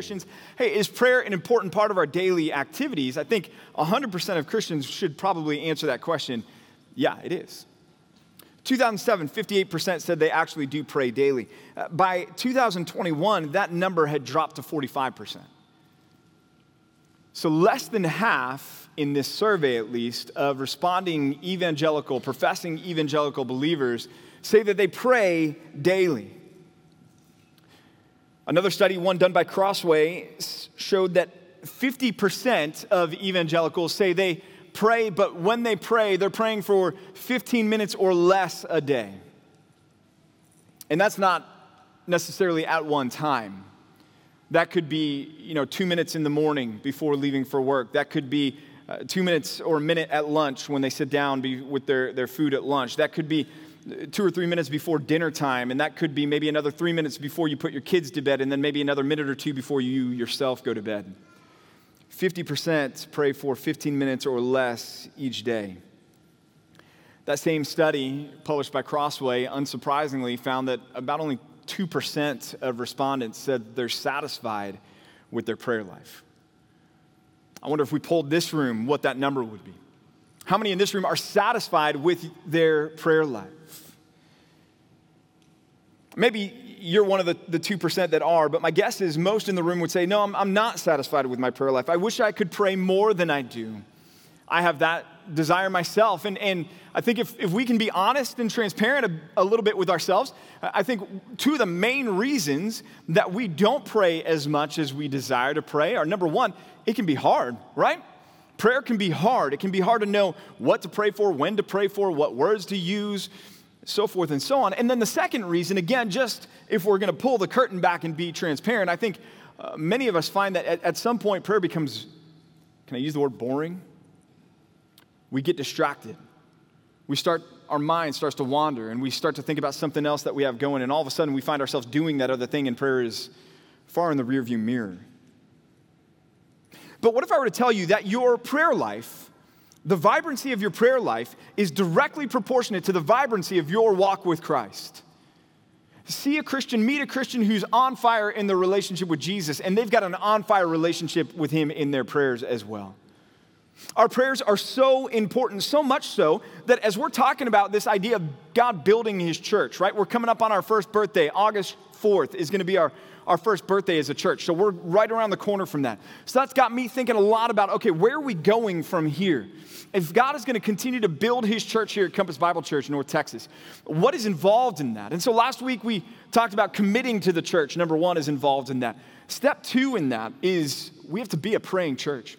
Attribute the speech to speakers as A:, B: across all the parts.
A: Christians, hey, is prayer an important part of our daily activities? I think 100% of Christians should probably answer that question. Yeah, it is. 2007, 58% said they actually do pray daily. By 2021, that number had dropped to 45%. So less than half, in this survey at least, of responding professing evangelical believers say that they pray daily. Another study, one done by Crossway, showed that 50% of evangelicals say they pray, but when they pray, they're praying for 15 minutes or less a day. And that's not necessarily at one time. That could be, 2 minutes in the morning before leaving for work. That could be 2 minutes or a minute at lunch when they sit down with their food at lunch. That could be 2 or 3 minutes before dinner time, and that could be maybe another 3 minutes before you put your kids to bed, and then maybe another minute or two before you yourself go to bed. 50% pray for 15 minutes or less each day. That same study, published by Crossway, unsurprisingly found that about only 2% of respondents said they're satisfied with their prayer life. I wonder if we polled this room, what that number would be. How many in this room are satisfied with their prayer life? Maybe you're one of the 2% that are, but my guess is most in the room would say, no, I'm not satisfied with my prayer life. I wish I could pray more than I do. I have that desire myself. And I think if we can be honest and transparent a little bit with ourselves, I think two of the main reasons that we don't pray as much as we desire to pray are, number one, it can be hard, right? Prayer can be hard. It can be hard to know what to pray for, when to pray for, what words to use, so forth and so on. And then the second reason, again, just if we're going to pull the curtain back and be transparent, I think many of us find that at some point prayer becomes, can I use the word boring? We get distracted. Our mind starts to wander, and we start to think about something else that we have going, and all of a sudden we find ourselves doing that other thing, and prayer is far in the rearview mirror. But what if I were to tell you that your prayer life, the vibrancy of your prayer life, is directly proportionate to the vibrancy of your walk with Christ? See a Christian, meet a Christian who's on fire in their relationship with Jesus, and they've got an on-fire relationship with him in their prayers as well. Our prayers are so important, so much so that as we're talking about this idea of God building his church, right? We're coming up on our first birthday. August 4th is going to be our first birthday as a church. So we're right around the corner from that. So that's got me thinking a lot about, okay, where are we going from here? If God is going to continue to build his church here at Compass Bible Church in North Texas, what is involved in that? And so last week we talked about committing to the church. Number one is involved in that. Step two in that is we have to be a praying church.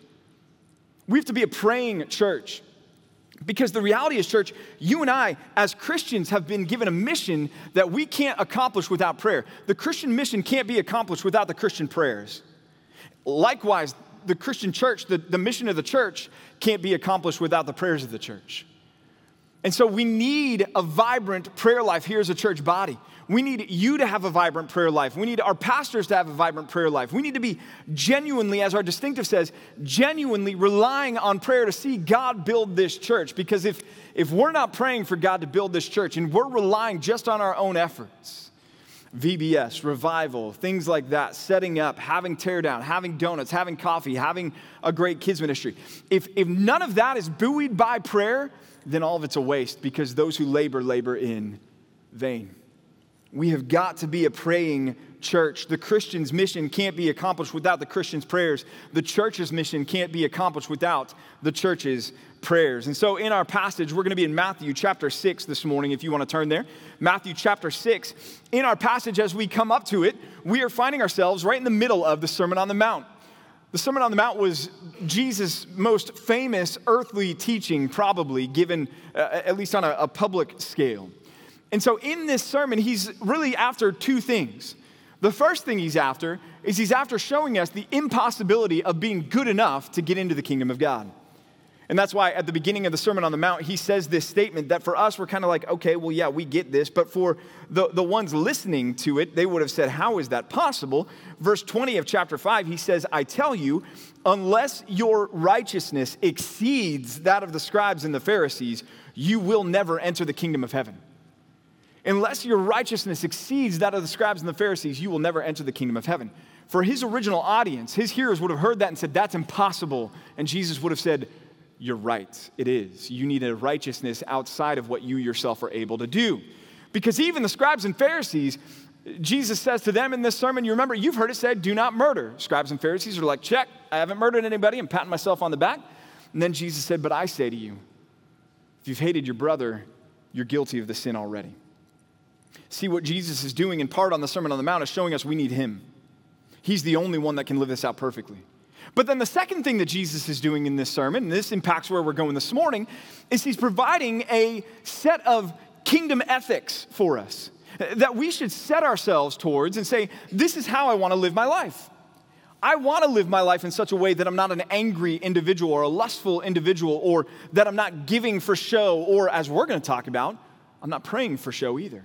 A: We have to be a praying church. Because the reality is, church, you and I, as Christians, have been given a mission that we can't accomplish without prayer. The Christian mission can't be accomplished without the Christian prayers. Likewise, the Christian church, the mission of the church, can't be accomplished without the prayers of the church. And so we need a vibrant prayer life here as a church body. We need you to have a vibrant prayer life. We need our pastors to have a vibrant prayer life. We need to be genuinely, as our distinctive says, genuinely relying on prayer to see God build this church. Because if we're not praying for God to build this church and we're relying just on our own efforts, VBS, revival, things like that, setting up, having tear down, having donuts, having coffee, having a great kids ministry. If none of that is buoyed by prayer, then all of it's a waste, because those who labor in vain. We have got to be a praying church. The Christian's mission can't be accomplished without the Christian's prayers. The church's mission can't be accomplished without the church's prayers. And so in our passage, we're going to be in Matthew chapter 6 this morning, if you want to turn there. Matthew chapter 6. In our passage, as we come up to it, we are finding ourselves right in the middle of the Sermon on the Mount. The Sermon on the Mount was Jesus' most famous earthly teaching, probably, given at least on a public scale. And so in this sermon, he's really after two things. The first thing he's after showing us the impossibility of being good enough to get into the kingdom of God. And that's why at the beginning of the Sermon on the Mount, he says this statement that for us, we're kind of like, okay, well, yeah, we get this. But for the ones listening to it, they would have said, how is that possible? Verse 20 of chapter 5, he says, I tell you, unless your righteousness exceeds that of the scribes and the Pharisees, you will never enter the kingdom of heaven. Unless your righteousness exceeds that of the scribes and the Pharisees, you will never enter the kingdom of heaven. for his original audience, his hearers would have heard that and said, that's impossible. And Jesus would have said, you're right, it is. You need a righteousness outside of what you yourself are able to do. Because even the scribes and Pharisees, Jesus says to them in this sermon, you remember, you've heard it said, do not murder. Scribes and Pharisees are like, check, I haven't murdered anybody. I'm patting myself on the back. And then Jesus said, but I say to you, if you've hated your brother, you're guilty of the sin already. See, what Jesus is doing in part on the Sermon on the Mount is showing us we need him. He's the only one that can live this out perfectly. But then the second thing that Jesus is doing in this sermon, and this impacts where we're going this morning, is he's providing a set of kingdom ethics for us that we should set ourselves towards and say, this is how I want to live my life. I want to live my life in such a way that I'm not an angry individual or a lustful individual, or that I'm not giving for show, or as we're going to talk about, I'm not praying for show either.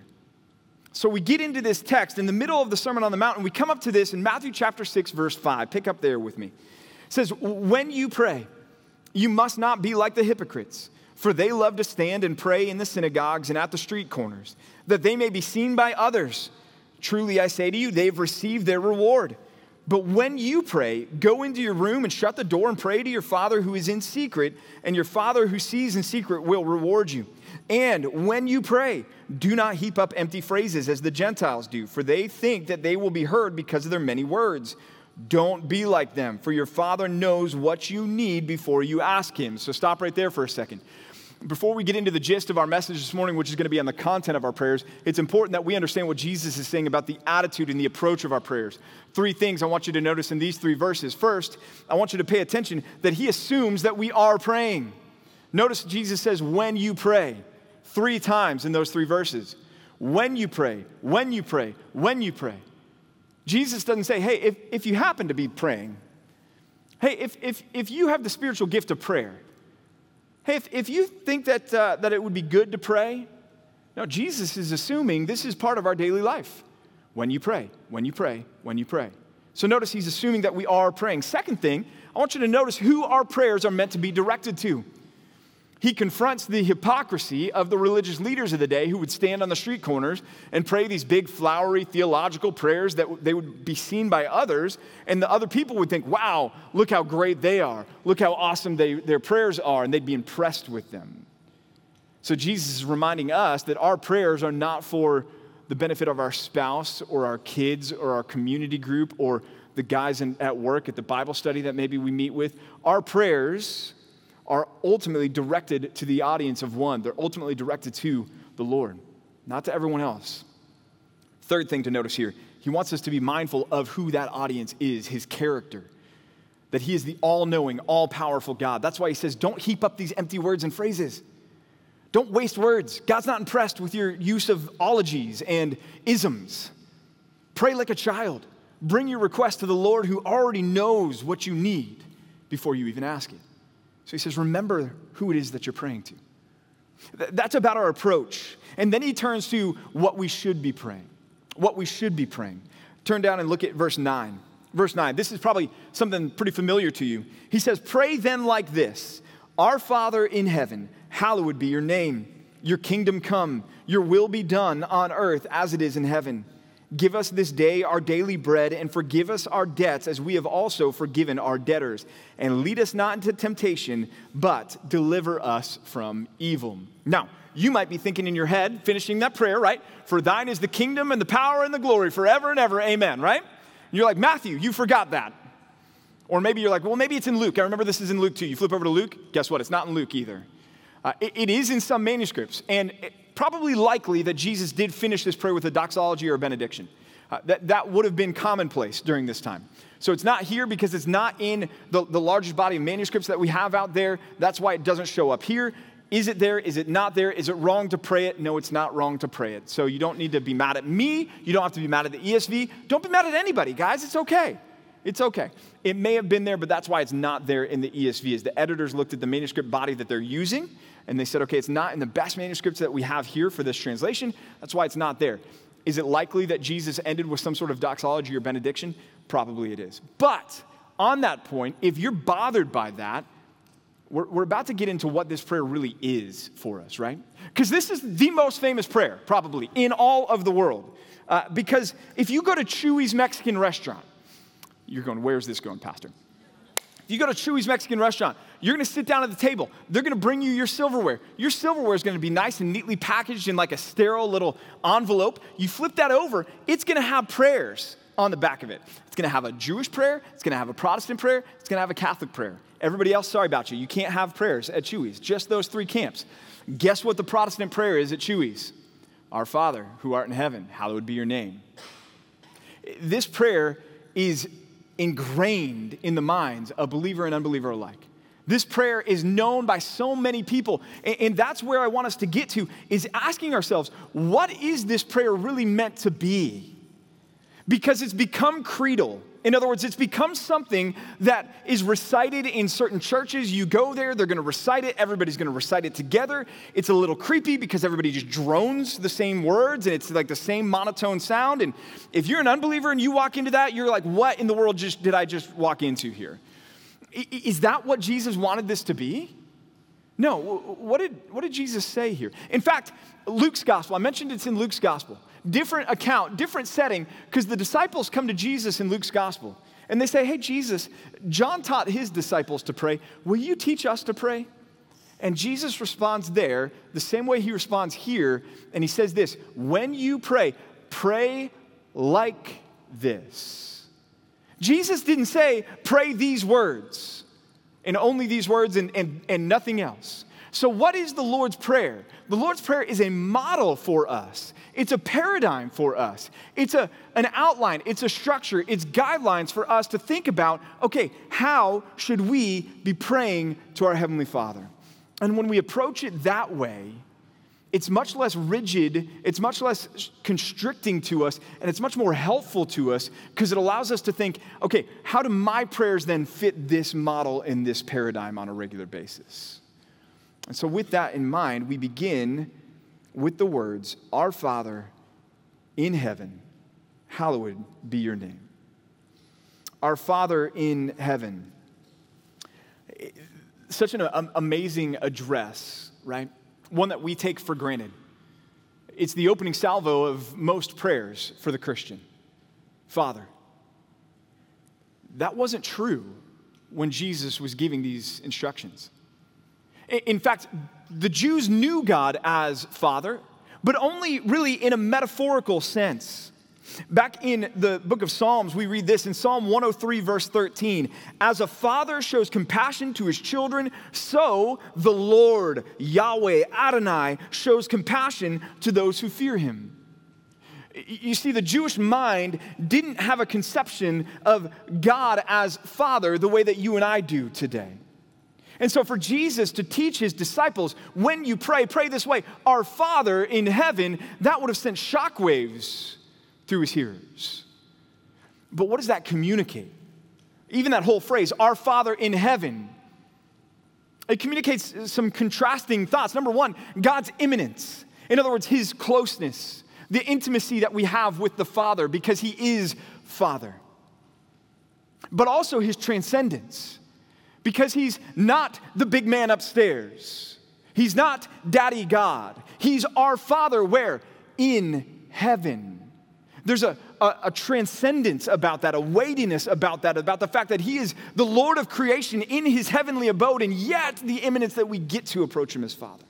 A: So we get into this text in the middle of the Sermon on the Mount, and we come up to this in Matthew chapter 6, verse 5. Pick up there with me. It says, when you pray, you must not be like the hypocrites, for they love to stand and pray in the synagogues and at the street corners, that they may be seen by others. Truly I say to you, they've received their reward. But when you pray, go into your room and shut the door and pray to your Father who is in secret, and your Father who sees in secret will reward you. And when you pray, do not heap up empty phrases as the Gentiles do, for they think that they will be heard because of their many words. Don't be like them, for your Father knows what you need before you ask him. So stop right there for a second. Before we get into the gist of our message this morning, which is going to be on the content of our prayers, it's important that we understand what Jesus is saying about the attitude and the approach of our prayers. 3 things I want you to notice in these 3 verses. First, I want you to pay attention that he assumes that we are praying. Notice Jesus says, when you pray, 3 times in those 3 verses. When you pray, when you pray, when you pray. Jesus doesn't say, hey, if you happen to be praying, hey, if you have the spiritual gift of prayer, hey, if you think that it would be good to pray, no, Jesus is assuming this is part of our daily life. When you pray, when you pray, when you pray. So notice he's assuming that we are praying. Second thing, I want you to notice who our prayers are meant to be directed to. He confronts the hypocrisy of the religious leaders of the day who would stand on the street corners and pray these big, flowery, theological prayers that they would be seen by others, and the other people would think, wow, look how great they are. Look how awesome their prayers are, and they'd be impressed with them. So Jesus is reminding us that our prayers are not for the benefit of our spouse or our kids or our community group or the guys at work at the Bible study that maybe we meet with. Our prayers are ultimately directed to the audience of one. They're ultimately directed to the Lord, not to everyone else. Third thing to notice here, he wants us to be mindful of who that audience is, his character, that he is the all-knowing, all-powerful God. That's why he says, don't heap up these empty words and phrases. Don't waste words. God's not impressed with your use of ologies and isms. Pray like a child. Bring your request to the Lord who already knows what you need before you even ask it. So he says, remember who it is that you're praying to. That's about our approach. And then he turns to what we should be praying. What we should be praying. Turn down and look at verse 9. Verse 9, this is probably something pretty familiar to you. He says, pray then like this, our Father in heaven, hallowed be your name. Your kingdom come, your will be done on earth as it is in heaven. Give us this day our daily bread, and forgive us our debts as we have also forgiven our debtors. And lead us not into temptation, but deliver us from evil. Now, you might be thinking in your head, finishing that prayer, right? For thine is the kingdom and the power and the glory forever and ever, amen, right? And you're like, Matthew, you forgot that. Or maybe you're like, well, maybe it's in Luke. I remember this is in Luke too. You flip over to Luke, guess what? It's not in Luke either. It is in some manuscripts, and probably likely that Jesus did finish this prayer with a doxology or a benediction. That would have been commonplace during this time. So it's not here because it's not in the largest body of manuscripts that we have out there. That's why it doesn't show up here. Is it there? Is it not there? Is it wrong to pray it? No, it's not wrong to pray it. So you don't need to be mad at me. You don't have to be mad at the ESV. Don't be mad at anybody, guys. It's okay. It's okay. It may have been there, but that's why it's not there in the ESV. As the editors looked at the manuscript body that they're using, and they said, okay, it's not in the best manuscripts that we have here for this translation. That's why it's not there. Is it likely that Jesus ended with some sort of doxology or benediction? Probably it is. But on that point, if you're bothered by that, we're about to get into what this prayer really is for us, right? Because this is the most famous prayer, probably, in all of the world. Because if you go to Chuy's Mexican restaurant, You're going, where's this going, Pastor? If you go to Chuy's Mexican restaurant, you're going to sit down at the table. They're going to bring you your silverware. Your silverware is going to be nice and neatly packaged in like a sterile little envelope. You flip that over, it's going to have prayers on the back of it. It's going to have a Jewish prayer. It's going to have a Protestant prayer. It's going to have a Catholic prayer. Everybody else, sorry about you. You can't have prayers at Chuy's. Just those three camps. Guess what the Protestant prayer is at Chuy's? Our Father, who art in heaven, hallowed be your name. This prayer is ingrained in the minds of believer and unbeliever alike. This prayer is known by so many people, and that's where I want us to get to, is asking ourselves, what is this prayer really meant to be? Because it's become creedal. In other words, it's become something that is recited in certain churches. You go there, they're going to recite it. Everybody's going to recite it together. It's a little creepy because everybody just drones the same words, and it's like the same monotone sound. And if you're an unbeliever and you walk into that, you're like, what in the world did I just walk into here? Is that what Jesus wanted this to be? No. What did Jesus say here? In fact, Luke's gospel, I mentioned it's in Luke's gospel. Different account, different setting, because the disciples come to Jesus in Luke's gospel. And they say, hey, Jesus, John taught his disciples to pray. Will you teach us to pray? And Jesus responds there the same way he responds here. And he says this, when you pray, pray like this. Jesus didn't say, pray these words, and only these words and nothing else. So what is the Lord's Prayer? The Lord's Prayer is a model for us. It's a paradigm for us. It's an outline. It's a structure. It's guidelines for us to think about, okay, how should we be praying to our Heavenly Father? And when we approach it that way, it's much less rigid, it's much less constricting to us, and it's much more helpful to us because it allows us to think, okay, how do my prayers then fit this model in this paradigm on a regular basis? And so with that in mind, we begin with the words, Our Father in heaven, hallowed be your name. Our Father in heaven. Such an amazing address, right? One that we take for granted. It's the opening salvo of most prayers for the Christian. Father. That wasn't true when Jesus was giving these instructions. In fact, the Jews knew God as Father, but only really in a metaphorical sense. Back in the book of Psalms, we read this in Psalm 103, verse 13. As a father shows compassion to his children, so the Lord, Yahweh, Adonai, shows compassion to those who fear him. You see, the Jewish mind didn't have a conception of God as Father the way that you and I do today. And so for Jesus to teach his disciples, when you pray, pray this way, Our Father in heaven, that would have sent shockwaves through his hearers. But what does that communicate? Even that whole phrase, Our Father in heaven, it communicates some contrasting thoughts. Number one, God's immanence. In other words, his closeness, the intimacy that we have with the Father because he is Father. But also his transcendence. Because he's not the big man upstairs. He's not Daddy God. He's our Father where? In heaven. There's a transcendence about that, a weightiness about that, about the fact that he is the Lord of creation in his heavenly abode, and yet the imminence that we get to approach him as Father.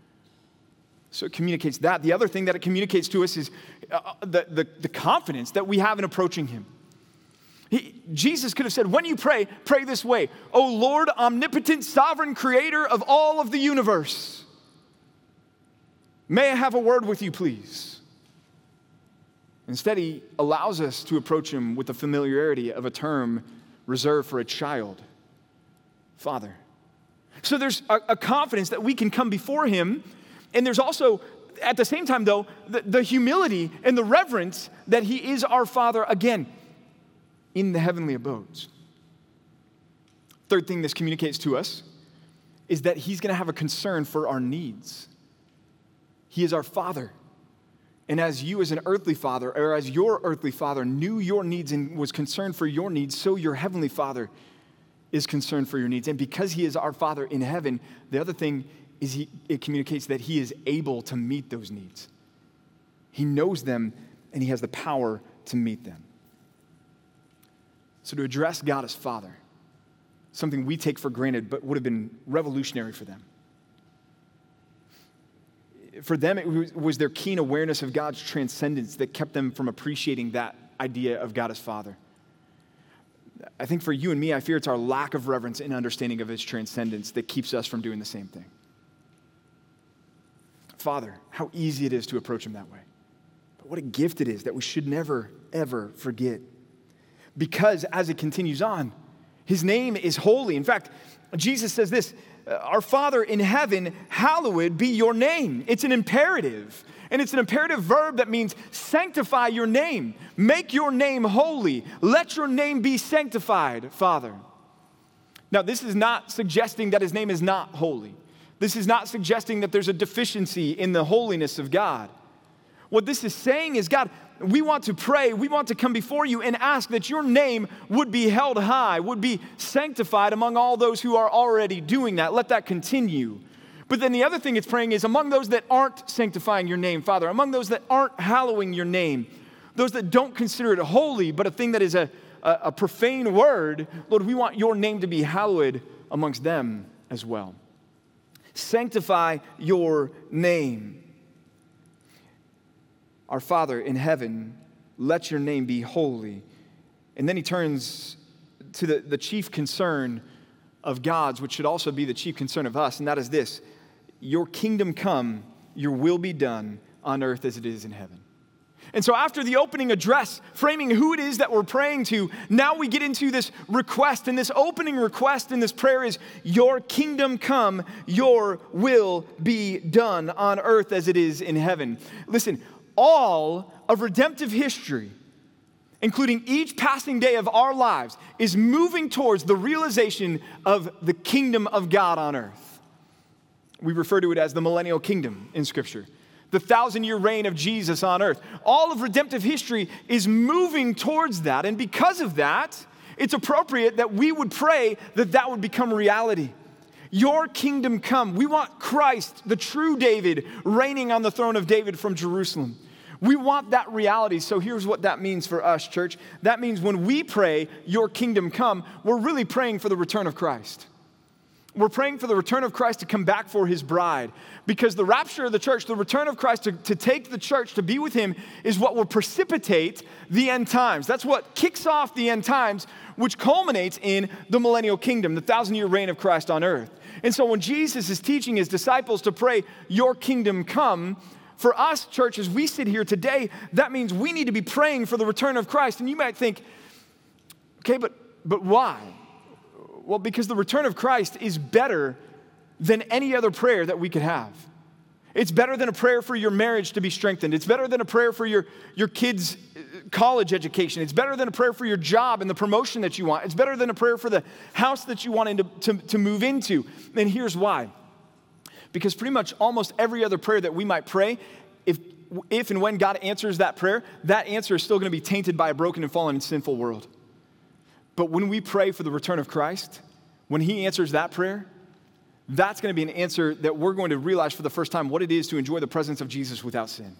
A: So it communicates that. The other thing that it communicates to us is the confidence that we have in approaching him. Jesus could have said, when you pray, pray this way. O Lord, omnipotent, sovereign creator of all of the universe. May I have a word with you, please? Instead, he allows us to approach him with the familiarity of a term reserved for a child. Father. So there's a confidence that we can come before him, and there's also, at the same time though, the humility and the reverence that he is our Father again, in the heavenly abodes. Third thing this communicates to us is that he's going to have a concern for our needs. He is our Father. And as you as an earthly father, or as your earthly father knew your needs and was concerned for your needs, so your heavenly Father is concerned for your needs. And because he is our Father in heaven, the other thing is it communicates that he is able to meet those needs. He knows them and he has the power to meet them. So to address God as Father, something we take for granted but would have been revolutionary for them. For them, it was their keen awareness of God's transcendence that kept them from appreciating that idea of God as Father. I think for you and me, I fear it's our lack of reverence and understanding of his transcendence that keeps us from doing the same thing. Father, how easy it is to approach him that way. But what a gift it is that we should never, ever forget. Because as it continues on, his name is holy. In fact, Jesus says this, our Father in heaven, hallowed be your name. It's an imperative. And it's an imperative verb that means sanctify your name. Make your name holy. Let your name be sanctified, Father. Now, this is not suggesting that his name is not holy. This is not suggesting that there's a deficiency in the holiness of God. What this is saying is, God, we want to pray, we want to come before you and ask that your name would be held high, would be sanctified among all those who are already doing that. Let that continue. But then the other thing it's praying is among those that aren't sanctifying your name, Father, among those that aren't hallowing your name, those that don't consider it holy, but a thing that is a profane word, Lord, we want your name to be hallowed amongst them as well. Sanctify your name. Our Father in heaven, let your name be holy. And then he turns to the chief concern of God's, which should also be the chief concern of us, and that is this: your kingdom come, your will be done on earth as it is in heaven. And so after the opening address, framing who it is that we're praying to, now we get into this request, and this opening request in this prayer is, your kingdom come, your will be done on earth as it is in heaven. Listen, all of redemptive history, including each passing day of our lives, is moving towards the realization of the kingdom of God on earth. We refer to it as the millennial kingdom in Scripture, the 1,000-year reign of Jesus on earth. All of redemptive history is moving towards that, and because of that, it's appropriate that we would pray that that would become reality. Your kingdom come. We want Christ, the true David, reigning on the throne of David from Jerusalem. We want that reality. So here's what that means for us, church. That means when we pray, your kingdom come, we're really praying for the return of Christ. We're praying for the return of Christ to come back for his bride. Because the rapture of the church, the return of Christ to take the church to be with him, is what will precipitate the end times. That's what kicks off the end times, which culminates in the millennial kingdom, the 1,000-year reign of Christ on earth. And so when Jesus is teaching his disciples to pray, your kingdom come, for us, church, as we sit here today, that means we need to be praying for the return of Christ. And you might think, okay, but why? Well, because the return of Christ is better than any other prayer that we could have. It's better than a prayer for your marriage to be strengthened. It's better than a prayer for your kids' college education. It's better than a prayer for your job and the promotion that you want. It's better than a prayer for the house that you want to move into. And here's why. Because pretty much almost every other prayer that we might pray, if and when God answers that prayer, that answer is still going to be tainted by a broken and fallen and sinful world. But when we pray for the return of Christ, when he answers that prayer, that's going to be an answer that we're going to realize for the first time what it is to enjoy the presence of Jesus without sin.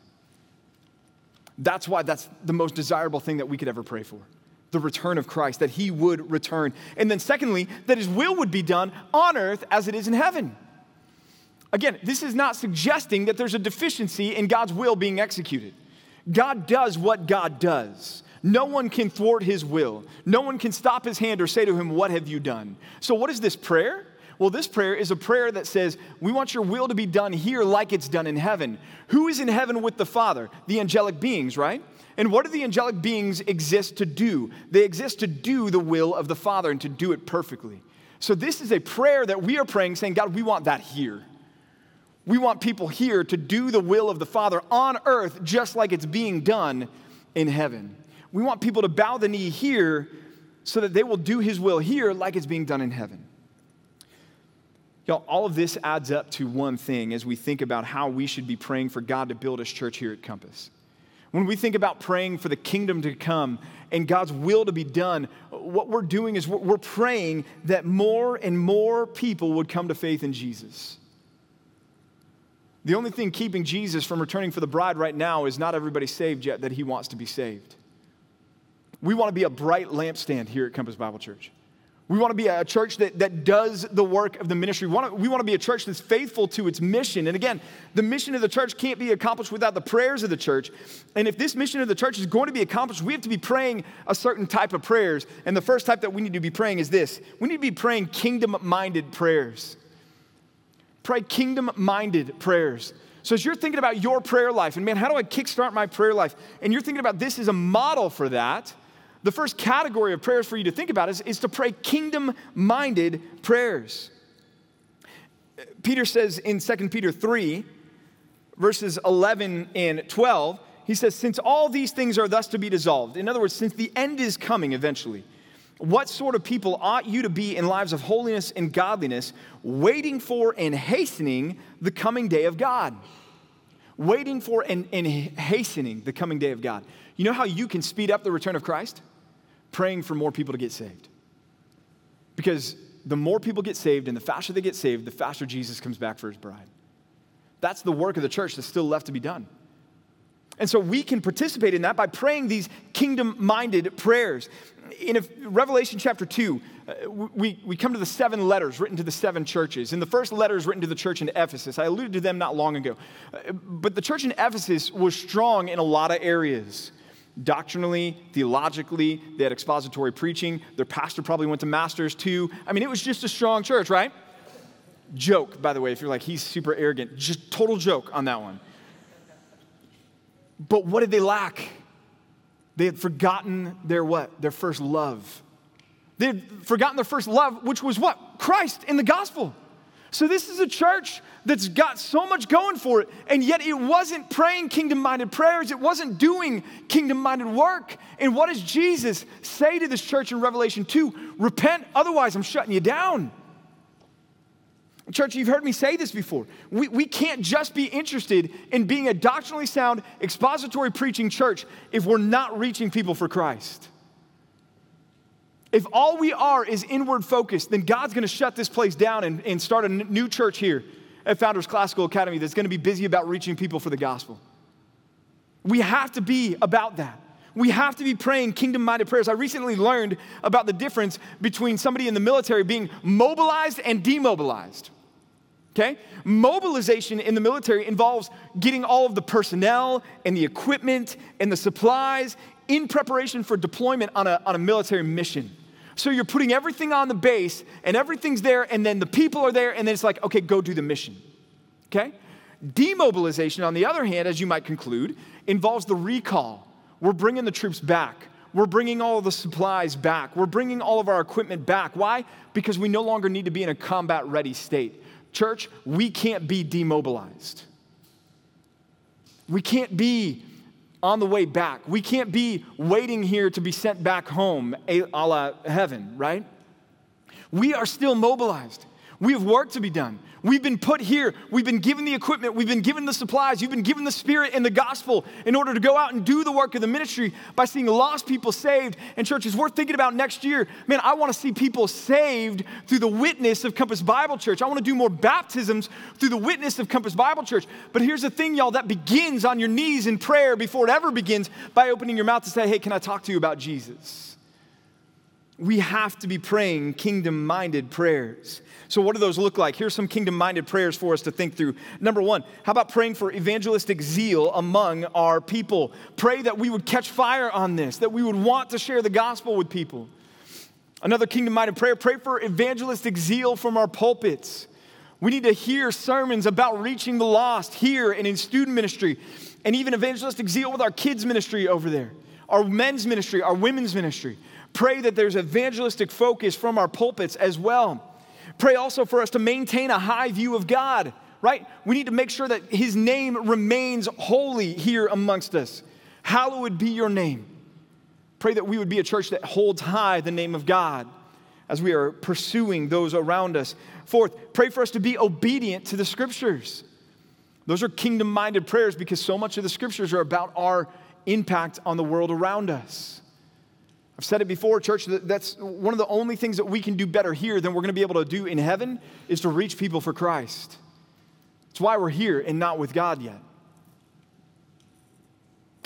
A: That's why that's the most desirable thing that we could ever pray for. The return of Christ, that he would return. And then secondly, that his will would be done on earth as it is in heaven. Again, this is not suggesting that there's a deficiency in God's will being executed. God does what God does. No one can thwart his will. No one can stop his hand or say to him, what have you done? So what is this prayer? Well, this prayer is a prayer that says, we want your will to be done here like it's done in heaven. Who is in heaven with the Father? The angelic beings, right? And what do the angelic beings exist to do? They exist to do the will of the Father and to do it perfectly. So this is a prayer that we are praying, saying, God, we want that here. We want people here to do the will of the Father on earth just like it's being done in heaven. We want people to bow the knee here so that they will do his will here like it's being done in heaven. Y'all, all of this adds up to one thing as we think about how we should be praying for God to build his church here at Compass. When we think about praying for the kingdom to come and God's will to be done, what we're doing is we're praying that more and more people would come to faith in Jesus. The only thing keeping Jesus from returning for the bride right now is not everybody saved yet that he wants to be saved. We want to be a bright lampstand here at Compass Bible Church. We want to be a church that does the work of the ministry. We want to be a church that's faithful to its mission. And again, the mission of the church can't be accomplished without the prayers of the church. And if this mission of the church is going to be accomplished, we have to be praying a certain type of prayers. And the first type that we need to be praying is this. We need to be praying kingdom-minded prayers. Pray kingdom-minded prayers. So as you're thinking about your prayer life, and man, how do I kickstart my prayer life? And you're thinking about this as a model for that, the first category of prayers for you to think about is to pray kingdom-minded prayers. Peter says in 2 Peter 3, verses 11 and 12, he says, since all these things are thus to be dissolved, in other words, since the end is coming eventually, what sort of people ought you to be in lives of holiness and godliness, waiting for and hastening the coming day of God? Waiting for and hastening the coming day of God. You know how you can speed up the return of Christ? Praying for more people to get saved. Because the more people get saved and the faster they get saved, the faster Jesus comes back for his bride. That's the work of the church that's still left to be done. And so we can participate in that by praying these kingdom-minded prayers. In Revelation chapter 2, we come to the 7 letters written to the 7 churches. And the first letter is written to the church in Ephesus. I alluded to them not long ago. But the church in Ephesus was strong in a lot of areas. Doctrinally, theologically, they had expository preaching. Their pastor probably went to masters too. I mean, it was just a strong church, right? Joke, by the way, if you're like, he's super arrogant. Just total joke on that one. But what did they lack? They had forgotten their what? Their first love. They had forgotten their first love, which was what? Christ in the gospel. So this is a church that's got so much going for it, and yet it wasn't praying kingdom-minded prayers. It wasn't doing kingdom-minded work. And what does Jesus say to this church in Revelation 2? Repent, otherwise I'm shutting you down. Church, you've heard me say this before. We can't just be interested in being a doctrinally sound, expository preaching church if we're not reaching people for Christ. If all we are is inward focused, then God's going to shut this place down and start a new church here at Founders Classical Academy that's going to be busy about reaching people for the gospel. We have to be about that. We have to be praying kingdom-minded prayers. I recently learned about the difference between somebody in the military being mobilized and demobilized. Okay? Mobilization in the military involves getting all of the personnel and the equipment and the supplies in preparation for deployment on a military mission. So you're putting everything on the base and everything's there and then the people are there and then it's like, okay, go do the mission. Okay? Demobilization, on the other hand, as you might conclude, involves the recall. We're bringing the troops back. We're bringing all of the supplies back. We're bringing all of our equipment back. Why? Because we no longer need to be in a combat-ready state. Church, we can't be demobilized. We can't be on the way back. We can't be waiting here to be sent back home, a la heaven, right? We are still mobilized. We have work to be done. We've been put here. We've been given the equipment. We've been given the supplies. You've been given the Spirit and the gospel in order to go out and do the work of the ministry by seeing lost people saved. And churches, we're thinking about next year. Man, I want to see people saved through the witness of Compass Bible Church. I want to do more baptisms through the witness of Compass Bible Church. But here's the thing, y'all, that begins on your knees in prayer before it ever begins by opening your mouth to say, hey, can I talk to you about Jesus? We have to be praying kingdom-minded prayers. So what do those look like? Here's some kingdom-minded prayers for us to think through. Number one, how about praying for evangelistic zeal among our people? Pray that we would catch fire on this, that we would want to share the gospel with people. Another kingdom-minded prayer, pray for evangelistic zeal from our pulpits. We need to hear sermons about reaching the lost here and in student ministry, and even evangelistic zeal with our kids' ministry over there, our men's ministry, our women's ministry. Pray that there's evangelistic focus from our pulpits as well. Pray also for us to maintain a high view of God, right? We need to make sure that his name remains holy here amongst us. Hallowed be your name. Pray that we would be a church that holds high the name of God as we are pursuing those around us. Fourth, pray for us to be obedient to the scriptures. Those are kingdom-minded prayers because so much of the scriptures are about our impact on the world around us. I've said it before, church, that's one of the only things that we can do better here than we're going to be able to do in heaven is to reach people for Christ. It's why we're here and not with God yet.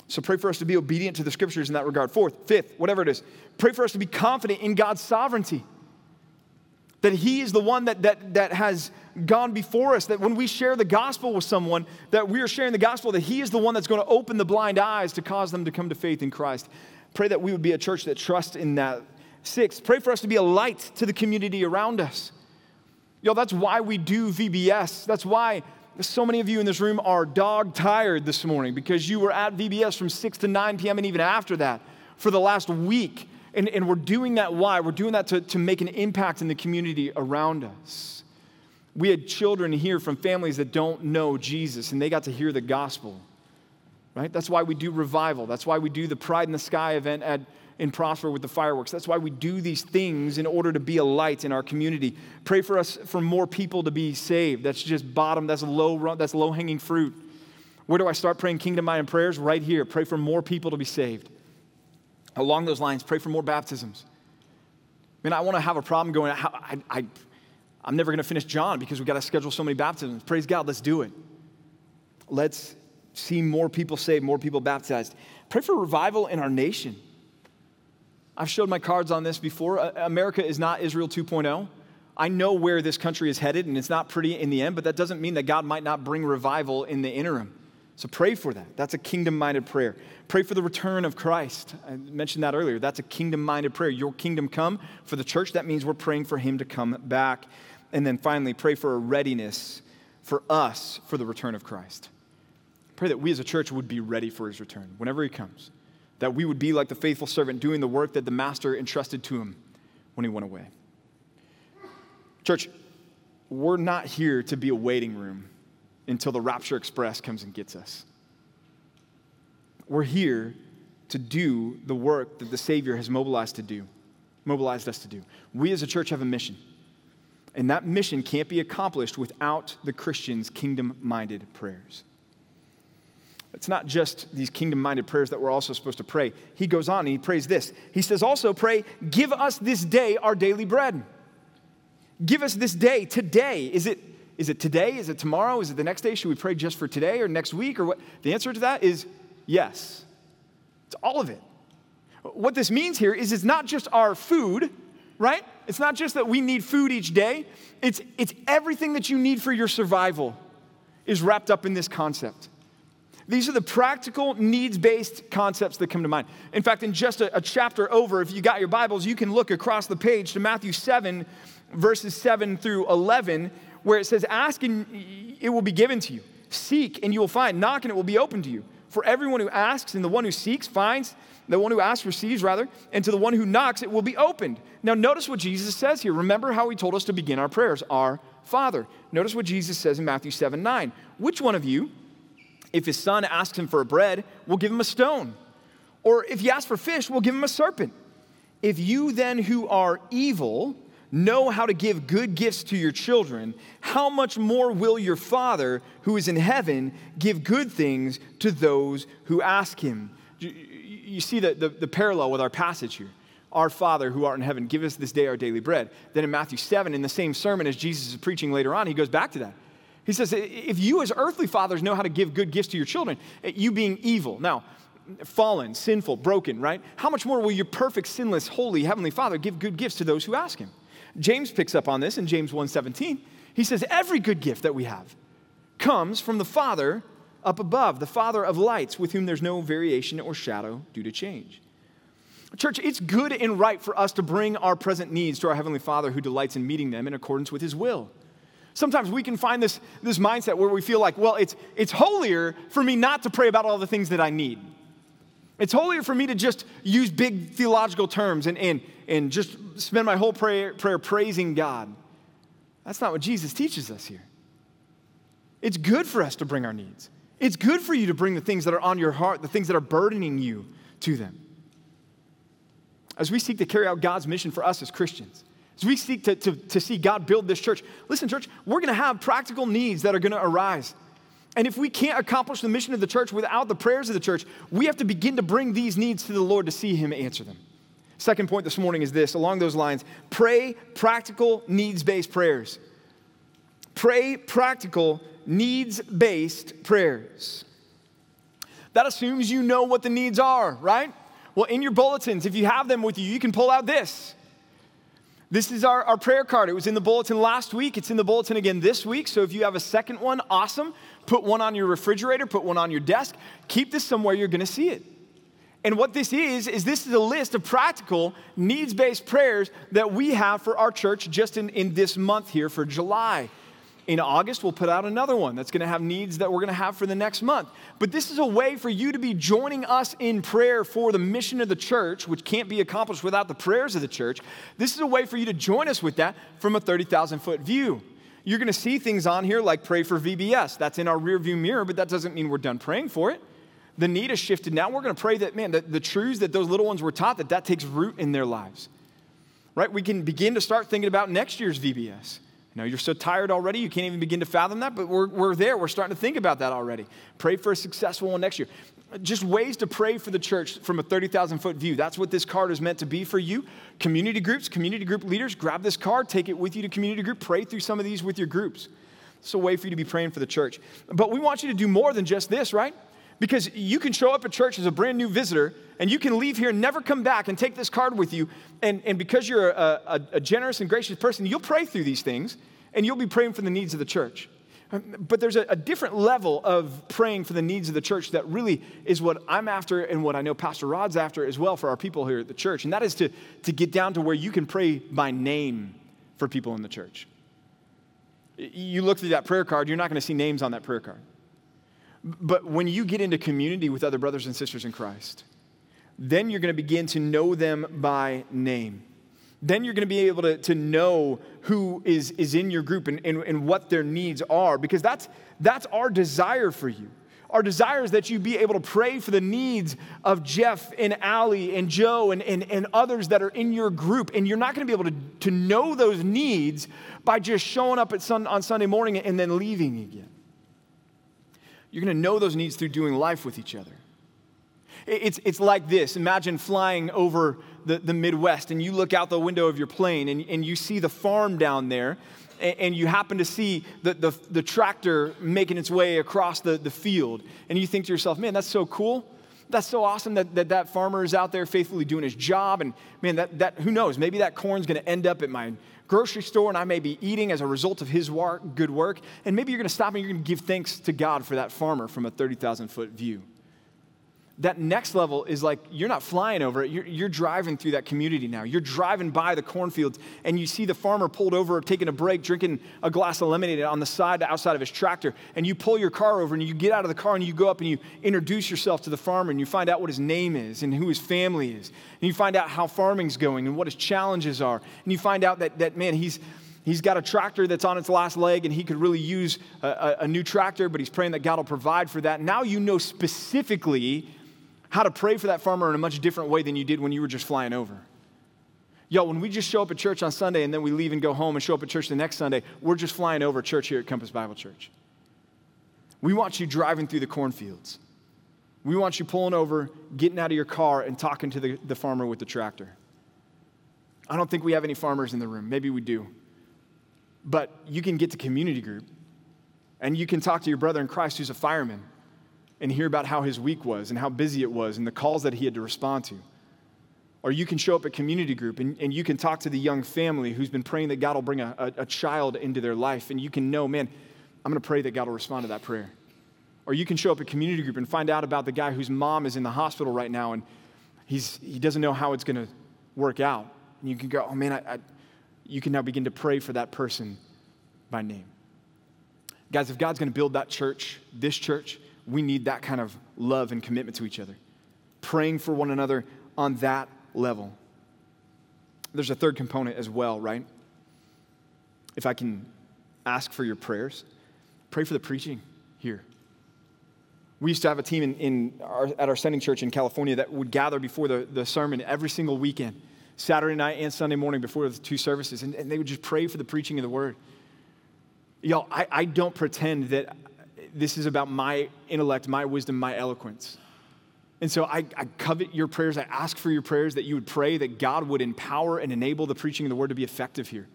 A: So pray for us to be obedient to the scriptures in that regard. Fifth, whatever it is, pray for us to be confident in God's sovereignty. That he is the one that has gone before us, that when we share the gospel with someone, that we are sharing the gospel, that he is the one that's going to open the blind eyes to cause them to come to faith in Christ. Pray that we would be a church that trusts in that. 6, pray for us to be a light to the community around us. That's why we do VBS. That's why so many of you in this room are dog tired this morning, because you were at VBS from 6 to 9 p.m. and even after that for the last week. And we're doing that. Why? We're doing that to make an impact in the community around us. We had children here from families that don't know Jesus, and they got to hear the gospel, right? That's why we do revival. That's why we do the Pride in the Sky event in Prosper with the fireworks. That's why we do these things, in order to be a light in our community. Pray for us for more people to be saved. That's just that's low-hanging fruit. Where do I start praying kingdom-minded prayers? Right here. Pray for more people to be saved. Along those lines, pray for more baptisms. I want to have a problem going, I'm never going to finish John because we've got to schedule so many baptisms. Praise God, let's do it. Let's see more people saved, more people baptized. Pray for revival in our nation. I've showed my cards on this before. America is not Israel 2.0. I know where this country is headed, and it's not pretty in the end, but that doesn't mean that God might not bring revival in the interim. So pray for that. That's a kingdom-minded prayer. Pray for the return of Christ. I mentioned that earlier. That's a kingdom-minded prayer. Your kingdom come for the church. That means we're praying for him to come back. And then finally, pray for a readiness for us for the return of Christ. Pray that we as a church would be ready for his return whenever he comes. That we would be like the faithful servant doing the work that the master entrusted to him when he went away. Church, we're not here to be a waiting room until the Rapture Express comes and gets us. We're here to do the work that the Savior has mobilized us to do. We as a church have a mission. And that mission can't be accomplished without the Christians' kingdom-minded prayers. It's not just these kingdom-minded prayers that we're also supposed to pray. He goes on and he prays this. He says also, pray, give us this day our daily bread. Give us this day, today. Is it today? Is it tomorrow? Is it the next day? Should we pray just for today or next week? Or what? The answer to that is yes. It's all of it. What this means here is it's not just our food, right? It's not just that we need food each day. It's everything that you need for your survival is wrapped up in this concept. These are the practical, needs-based concepts that come to mind. In fact, in just a chapter over, if you got your Bibles, you can look across the page to Matthew 7, verses 7 through 11, where it says, ask and it will be given to you. Seek and you will find. Knock and it will be opened to you. For everyone who asks and the one who seeks finds. The one who asks receives, rather. And to the one who knocks it will be opened. Now notice what Jesus says here. Remember how he told us to begin our prayers. Our Father. Notice what Jesus says in Matthew 7:9. Which one of you, if his son asks him for a bread, will give him a stone? Or if he asks for fish, will give him a serpent? If you then who are evil know how to give good gifts to your children, how much more will your Father who is in heaven give good things to those who ask him? You see the parallel with our passage here. Our Father who art in heaven, give us this day our daily bread. Then in Matthew 7, in the same sermon as Jesus is preaching later on, he goes back to that. He says, if you as earthly fathers know how to give good gifts to your children, you being evil, now, fallen, sinful, broken, right? How much more will your perfect, sinless, holy, heavenly Father give good gifts to those who ask him? James picks up on this in James 1:17. He says, every good gift that we have comes from the Father up above, the Father of lights, with whom there's no variation or shadow due to change. Church, it's good and right for us to bring our present needs to our Heavenly Father who delights in meeting them in accordance with his will. Sometimes we can find this mindset where we feel like, well, it's holier for me not to pray about all the things that I need. It's holier for me to just use big theological terms and just spend my whole prayer praising God. That's not what Jesus teaches us here. It's good for us to bring our needs. It's good for you to bring the things that are on your heart, the things that are burdening you to them. As we seek to carry out God's mission for us as Christians, as we seek to see God build this church, listen, church, we're going to have practical needs that are going to arise. And if we can't accomplish the mission of the church without the prayers of the church, we have to begin to bring these needs to the Lord to see him answer them. Second point this morning is this, along those lines, pray practical needs-based prayers. Pray practical needs-based prayers. That assumes you know what the needs are, right? Well, in your bulletins, if you have them with you, you can pull out this. This is our prayer card. It was in the bulletin last week. It's in the bulletin again this week. So if you have a second one, awesome. Put one on your refrigerator, put one on your desk. Keep this somewhere you're going to see it. And what this is this is a list of practical, needs-based prayers that we have for our church just in this month here for July. In August, we'll put out another one that's going to have needs that we're going to have for the next month. But this is a way for you to be joining us in prayer for the mission of the church, which can't be accomplished without the prayers of the church. This is a way for you to join us with that from a 30,000-foot view. You're going to see things on here like pray for VBS. That's in our rearview mirror, but that doesn't mean we're done praying for it. The need has shifted. Now we're going to pray that, man, the truths that those little ones were taught, that takes root in their lives. Right? We can begin to start thinking about next year's VBS. I know you're so tired already, you can't even begin to fathom that, but we're there. We're starting to think about that already. Pray for a successful one next year. Just ways to pray for the church from a 30,000-foot view. That's what this card is meant to be for you. Community groups, community group leaders, grab this card, take it with you to community group, pray through some of these with your groups. It's a way for you to be praying for the church. But we want you to do more than just this, right? Because you can show up at church as a brand new visitor, and you can leave here and never come back and take this card with you. And because you're a generous and gracious person, you'll pray through these things, and you'll be praying for the needs of the church. But there's a different level of praying for the needs of the church that really is what I'm after and what I know Pastor Rod's after as well for our people here at the church. And that is to get down to where you can pray by name for people in the church. You look through that prayer card, you're not going to see names on that prayer card. But when you get into community with other brothers and sisters in Christ, then you're going to begin to know them by name. Then you're going to be able to know who is in your group and what their needs are, because that's our desire for you. Our desire is that you be able to pray for the needs of Jeff and Allie and Joe and others that are in your group. And you're not going to be able to know those needs by just showing up on Sunday morning and then leaving again. You're going to know those needs through doing life with each other. It's like this. Imagine flying over the Midwest, and you look out the window of your plane, and you see the farm down there, and you happen to see the tractor making its way across the field. And you think to yourself, man, that's so cool. That's so awesome that farmer is out there faithfully doing his job. And man, that who knows, maybe that corn's going to end up at my grocery store, and I may be eating as a result of his good work. And maybe you're going to stop and you're going to give thanks to God for that farmer from a 30,000-foot view. That next level is like you're not flying over it. You're driving through that community now. You're driving by the cornfields, and you see the farmer pulled over, taking a break, drinking a glass of lemonade on the side outside of his tractor. And you pull your car over, and you get out of the car, and you go up, and you introduce yourself to the farmer, and you find out what his name is and who his family is. And you find out how farming's going and what his challenges are. And you find out that man, he's got a tractor that's on its last leg, and he could really use a new tractor, but he's praying that God will provide for that. Now you know specifically how to pray for that farmer in a much different way than you did when you were just flying over. Y'all, when we just show up at church on Sunday and then we leave and go home and show up at church the next Sunday, we're just flying over church here at Compass Bible Church. We want you driving through the cornfields. We want you pulling over, getting out of your car, and talking to the farmer with the tractor. I don't think we have any farmers in the room. Maybe we do. But you can get to community group, and you can talk to your brother in Christ who's a fireman, and hear about how his week was and how busy it was and the calls that he had to respond to. Or you can show up at community group and you can talk to the young family who's been praying that God will bring a child into their life, and you can know, man, I'm going to pray that God will respond to that prayer. Or you can show up at community group and find out about the guy whose mom is in the hospital right now, and he doesn't know how it's going to work out. And you can go, oh man, you can now begin to pray for that person by name. Guys, if God's going to build that church, this church, we need that kind of love and commitment to each other. Praying for one another on that level. There's a third component as well, right? If I can ask for your prayers, pray for the preaching here. We used to have a team at our sending church in California that would gather before the sermon every single weekend, Saturday night and Sunday morning before the two services, and they would just pray for the preaching of the word. Y'all, I don't pretend that this is about my intellect, my wisdom, my eloquence. And so I covet your prayers. I ask for your prayers that you would pray that God would empower and enable the preaching of the word to be effective here.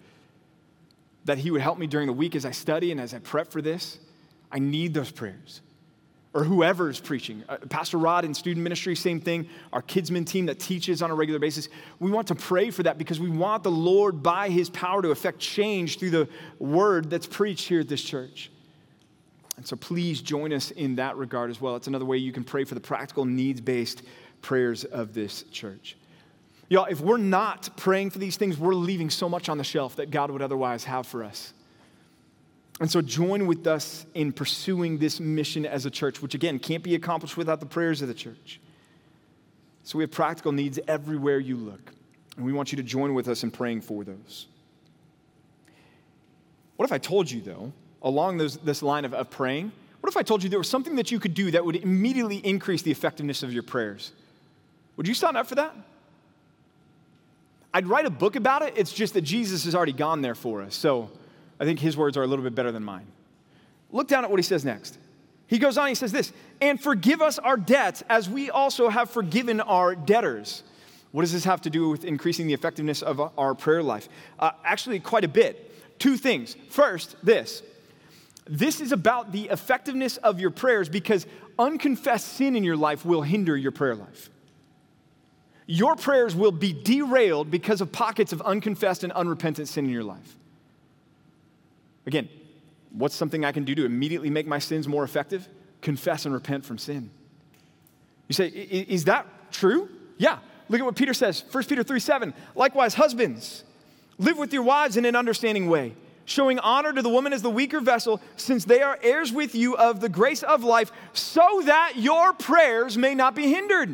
A: That he would help me during the week as I study and as I prep for this. I need those prayers. or whoever is preaching. Pastor Rod in student ministry, same thing. Our Kidsmen team that teaches on a regular basis. We want to pray for that because we want the Lord, by his power, to effect change through the word that's preached here at this church. And so please join us in that regard as well. It's another way you can pray for the practical, needs-based prayers of this church. Y'all, if we're not praying for these things, we're leaving so much on the shelf that God would otherwise have for us. And so join with us in pursuing this mission as a church, which again, can't be accomplished without the prayers of the church. So we have practical needs everywhere you look. And we want you to join with us in praying for those. What if I told you, though, along this line of praying, what if I told you there was something that you could do that would immediately increase the effectiveness of your prayers? Would you sign up for that? I'd write a book about it. It's just that Jesus has already gone there for us. So I think his words are a little bit better than mine. Look down at what he says next. He goes on, he says this, and forgive us our debts as we also have forgiven our debtors. What does this have to do with increasing the effectiveness of our prayer life? Actually, quite a bit. Two things. First, this is about the effectiveness of your prayers because unconfessed sin in your life will hinder your prayer life. Your prayers will be derailed because of pockets of unconfessed and unrepentant sin in your life. Again, what's something I can do to immediately make my sins more effective? Confess and repent from sin. You say, is that true? Yeah. Look at what Peter says, 1 Peter 3:7. Likewise, husbands, live with your wives in an understanding way, showing honor to the woman as the weaker vessel, since they are heirs with you of the grace of life, so that your prayers may not be hindered.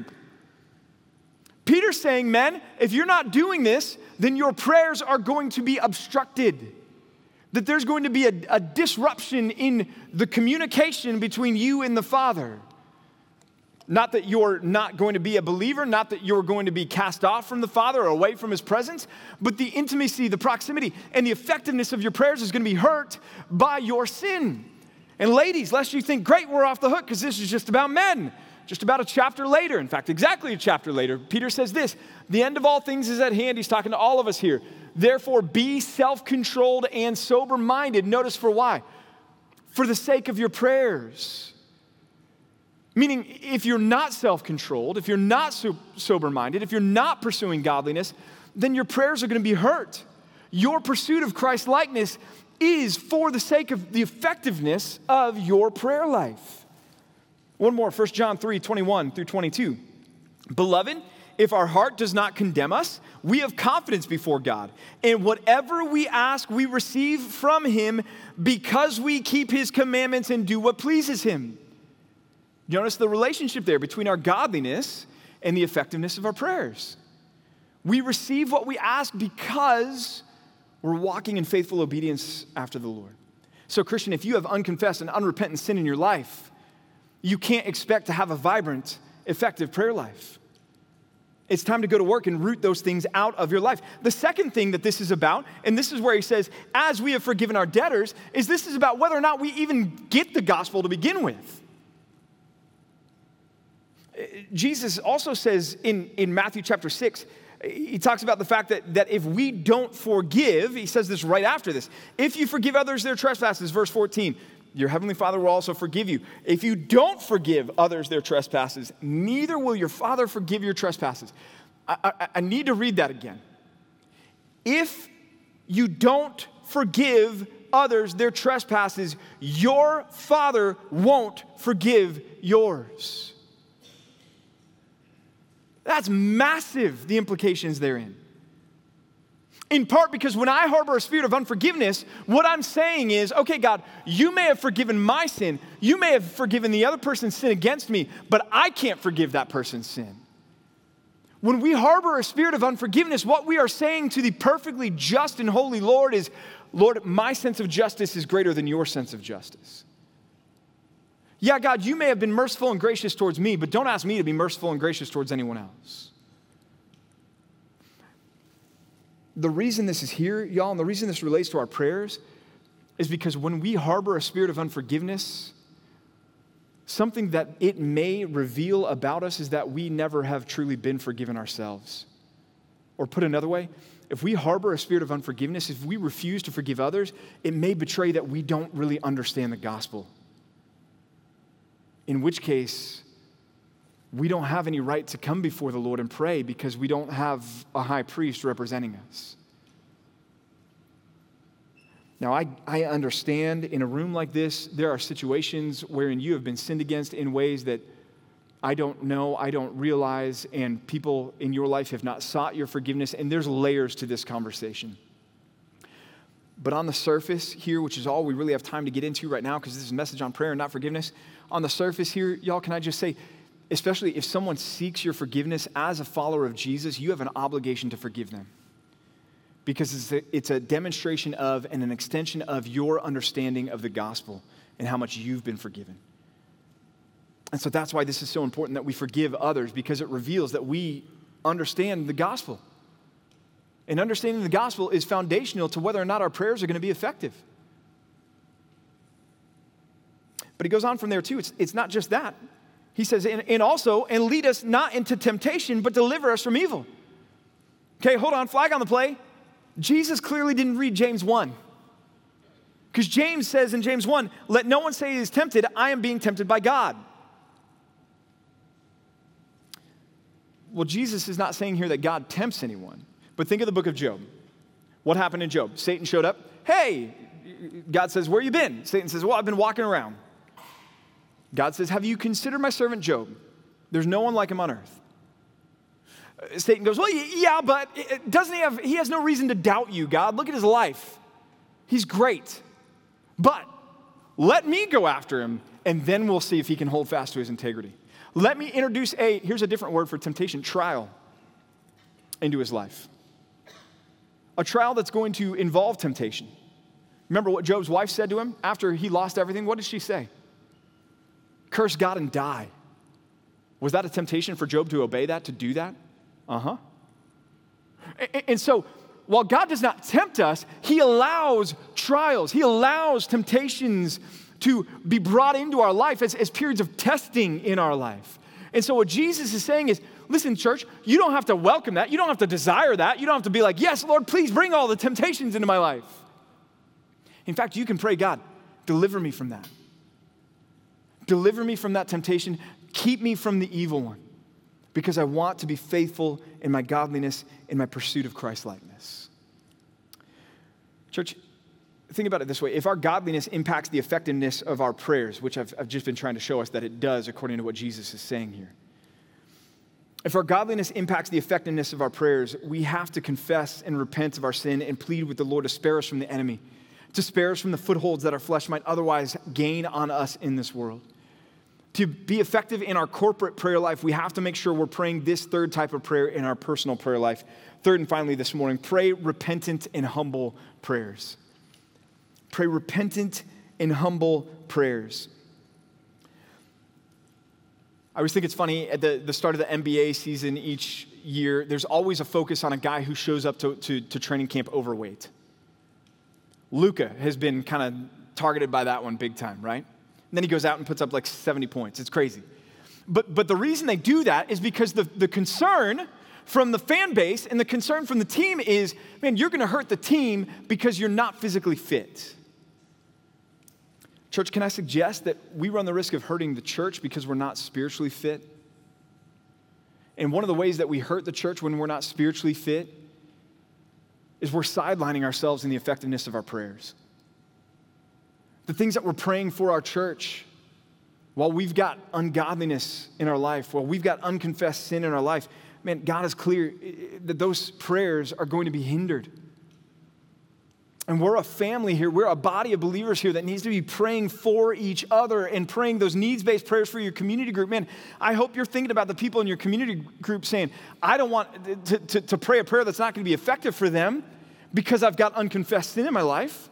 A: Peter's saying, men, if you're not doing this, then your prayers are going to be obstructed. That there's going to be a disruption in the communication between you and the Father. Not that you're not going to be a believer, not that you're going to be cast off from the Father or away from his presence, but the intimacy, the proximity, and the effectiveness of your prayers is going to be hurt by your sin. And ladies, lest you think, great, we're off the hook because this is just about men. Just about a chapter later, in fact, exactly a chapter later, Peter says this, the end of all things is at hand. He's talking to all of us here. Therefore, be self-controlled and sober-minded. Notice for why? For the sake of your prayers. Meaning, if you're not self-controlled, if you're not sober-minded, if you're not pursuing godliness, then your prayers are going to be hurt. Your pursuit of Christ-likeness is for the sake of the effectiveness of your prayer life. One more, 1 John 3:21 through 22. Beloved, if our heart does not condemn us, we have confidence before God. And whatever we ask, we receive from him because we keep his commandments and do what pleases him. Notice the relationship there between our godliness and the effectiveness of our prayers. We receive what we ask because we're walking in faithful obedience after the Lord. So, Christian, if you have unconfessed and unrepentant sin in your life, you can't expect to have a vibrant, effective prayer life. It's time to go to work and root those things out of your life. The second thing that this is about, and this is where he says, as we have forgiven our debtors, is this is about whether or not we even get the gospel to begin with. Jesus also says in Matthew chapter 6, he talks about the fact that if we don't forgive, he says this right after this, if you forgive others their trespasses, verse 14, your heavenly Father will also forgive you. If you don't forgive others their trespasses, neither will your Father forgive your trespasses. I need to read that again. If you don't forgive others their trespasses, your Father won't forgive yours. That's massive, the implications therein. In part because when I harbor a spirit of unforgiveness, what I'm saying is, okay, God, you may have forgiven my sin. You may have forgiven the other person's sin against me, but I can't forgive that person's sin. When we harbor a spirit of unforgiveness, what we are saying to the perfectly just and holy Lord is, Lord, my sense of justice is greater than your sense of justice. Yeah, God, you may have been merciful and gracious towards me, but don't ask me to be merciful and gracious towards anyone else. The reason this is here, y'all, and the reason this relates to our prayers is because when we harbor a spirit of unforgiveness, something that it may reveal about us is that we never have truly been forgiven ourselves. Or put another way, if we harbor a spirit of unforgiveness, if we refuse to forgive others, it may betray that we don't really understand the gospel. in which case we don't have any right to come before the Lord and pray because we don't have a high priest representing us. Now, I understand in a room like this, there are situations wherein you have been sinned against in ways that I don't know, I don't realize, and people in your life have not sought your forgiveness, and there's layers to this conversation. But on the surface here, which is all we really have time to get into right now because this is a message on prayer and not forgiveness, on the surface here, y'all, can I just say, especially if someone seeks your forgiveness as a follower of Jesus, you have an obligation to forgive them. Because it's a demonstration of and an extension of your understanding of the gospel and how much you've been forgiven. And so that's why this is so important that we forgive others, because it reveals that we understand the gospel. And understanding the gospel is foundational to whether or not our prayers are going to be effective. But he goes on from there too. It's not just that. He says, and also, and lead us not into temptation, but deliver us from evil. Okay, hold on, flag on the play. Jesus clearly didn't read James 1. Because James says in James 1, let no one say he is tempted, I am being tempted by God. Well, Jesus is not saying here that God tempts anyone. But think of the book of Job. What happened in Job? Satan showed up. Hey, God says, where you been? Satan says, well, I've been walking around. God says, have you considered my servant Job? There's no one like him on earth. Satan goes, well, yeah, but doesn't he has no reason to doubt you, God. Look at his life. He's great. But let me go after him, and then we'll see if he can hold fast to his integrity. Let me introduce here's a different word for temptation, trial, into his life. A trial that's going to involve temptation. Remember what Job's wife said to him after he lost everything? What did she say? Curse God and die. Was that a temptation for Job to obey that, to do that? Uh-huh. And so, while God does not tempt us, he allows trials. He allows temptations to be brought into our life as periods of testing in our life. And so what Jesus is saying is, listen, church, you don't have to welcome that. You don't have to desire that. You don't have to be like, yes, Lord, please bring all the temptations into my life. In fact, you can pray, God, deliver me from that. Deliver me from that temptation. Keep me from the evil one, because I want to be faithful in my godliness, in my pursuit of Christ-likeness. Church, think about it this way. If our godliness impacts the effectiveness of our prayers, which I've just been trying to show us that it does according to what Jesus is saying here. If our godliness impacts the effectiveness of our prayers, we have to confess and repent of our sin and plead with the Lord to spare us from the enemy, to spare us from the footholds that our flesh might otherwise gain on us in this world. To be effective in our corporate prayer life, we have to make sure we're praying this third type of prayer in our personal prayer life. Third and finally this morning, pray repentant and humble prayers. Pray repentant and humble prayers. I always think it's funny, at the start of the NBA season each year, there's always a focus on a guy who shows up to training camp overweight. Luka has been kind of targeted by that one big time, right? And then he goes out and puts up like 70 points. It's crazy. But the reason they do that is because the concern from the fan base and the concern from the team is, man, you're going to hurt the team because you're not physically fit. Church, can I suggest that we run the risk of hurting the church because we're not spiritually fit? And one of the ways that we hurt the church when we're not spiritually fit is we're sidelining ourselves in the effectiveness of our prayers. The things that we're praying for our church, while we've got ungodliness in our life, while we've got unconfessed sin in our life, man, God is clear that those prayers are going to be hindered. And we're a family here. We're a body of believers here that needs to be praying for each other and praying those needs-based prayers for your community group. Man, I hope you're thinking about the people in your community group saying, I don't want to pray a prayer that's not going to be effective for them because I've got unconfessed sin in my life.